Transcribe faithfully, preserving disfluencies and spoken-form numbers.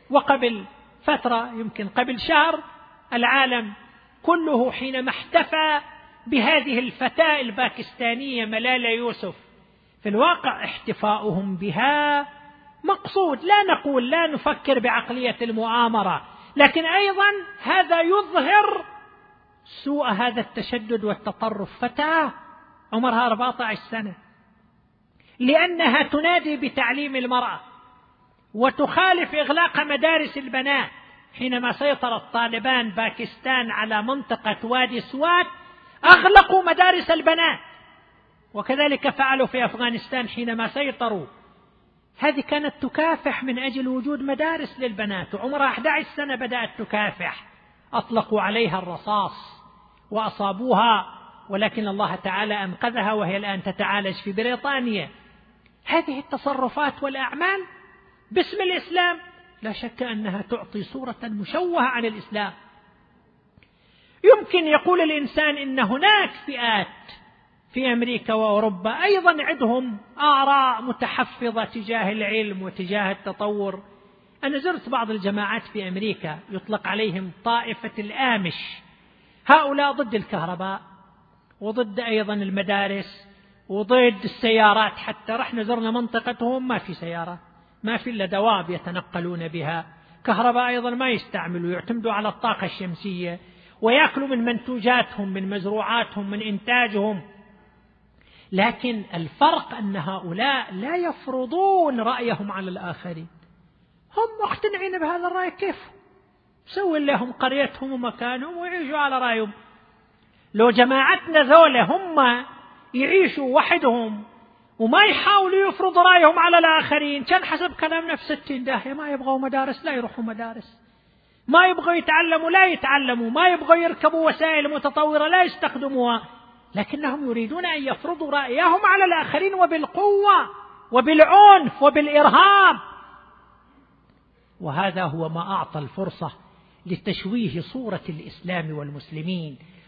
وقبل فترة يمكن قبل شهر العالم كله حينما احتفى بهذه الفتاة الباكستانية ملالة يوسف، في الواقع احتفاؤهم بها مقصود، لا نقول لا نفكر بعقلية المؤامرة، لكن أيضا هذا يظهر سوء هذا التشدد والتطرف. فتاة عمرها أربعة عشر سنة لأنها تنادي بتعليم المرأة وتخالف إغلاق مدارس البنات. حينما سيطر الطالبان باكستان على منطقة وادي سوات أغلقوا مدارس البنات، وكذلك فعلوا في أفغانستان حينما سيطروا. هذه كانت تكافح من أجل وجود مدارس للبنات، وعمرها أحد عشر سنة بدأت تكافح. أطلقوا عليها الرصاص وأصابوها، ولكن الله تعالى أنقذها وهي الآن تتعالج في بريطانيا. هذه التصرفات والأعمال باسم الإسلام لا شك أنها تعطي صورة مشوهة عن الإسلام. يمكن يقول الإنسان إن هناك فئات في أمريكا وأوروبا أيضا عندهم آراء متحفظة تجاه العلم وتجاه التطور. أنا زرت بعض الجماعات في أمريكا يطلق عليهم طائفة الآمش، هؤلاء ضد الكهرباء وضد أيضا المدارس وضد السيارات. حتى رحنا زرنا منطقتهم ما في سيارة، ما في إلا دواب يتنقلون بها، كهرباء أيضا ما يستعملوا، يعتمدوا على الطاقة الشمسية، ويأكلوا من منتوجاتهم من مزروعاتهم من إنتاجهم. لكن الفرق أن هؤلاء لا يفرضون رأيهم على الآخرين، هم مقتنعين بهذا الرأي، كيف سووا لهم قريتهم ومكانهم ويعيشوا على رأيهم. لو جماعتنا ذولا هم يعيشوا وحدهم وما يحاولوا يفرضوا رأيهم على الآخرين، كان حسب كلامنا في ستين داهية، ما يبغوا مدارس لا يروحوا مدارس، ما يبغوا يتعلموا لا يتعلموا، ما يبغوا يركبوا وسائل متطورة لا يستخدموها، لكنهم يريدون أن يفرضوا رأيهم على الآخرين وبالقوة وبالعنف وبالإرهاب. وهذا هو ما أعطى الفرصة لتشويه صورة الإسلام والمسلمين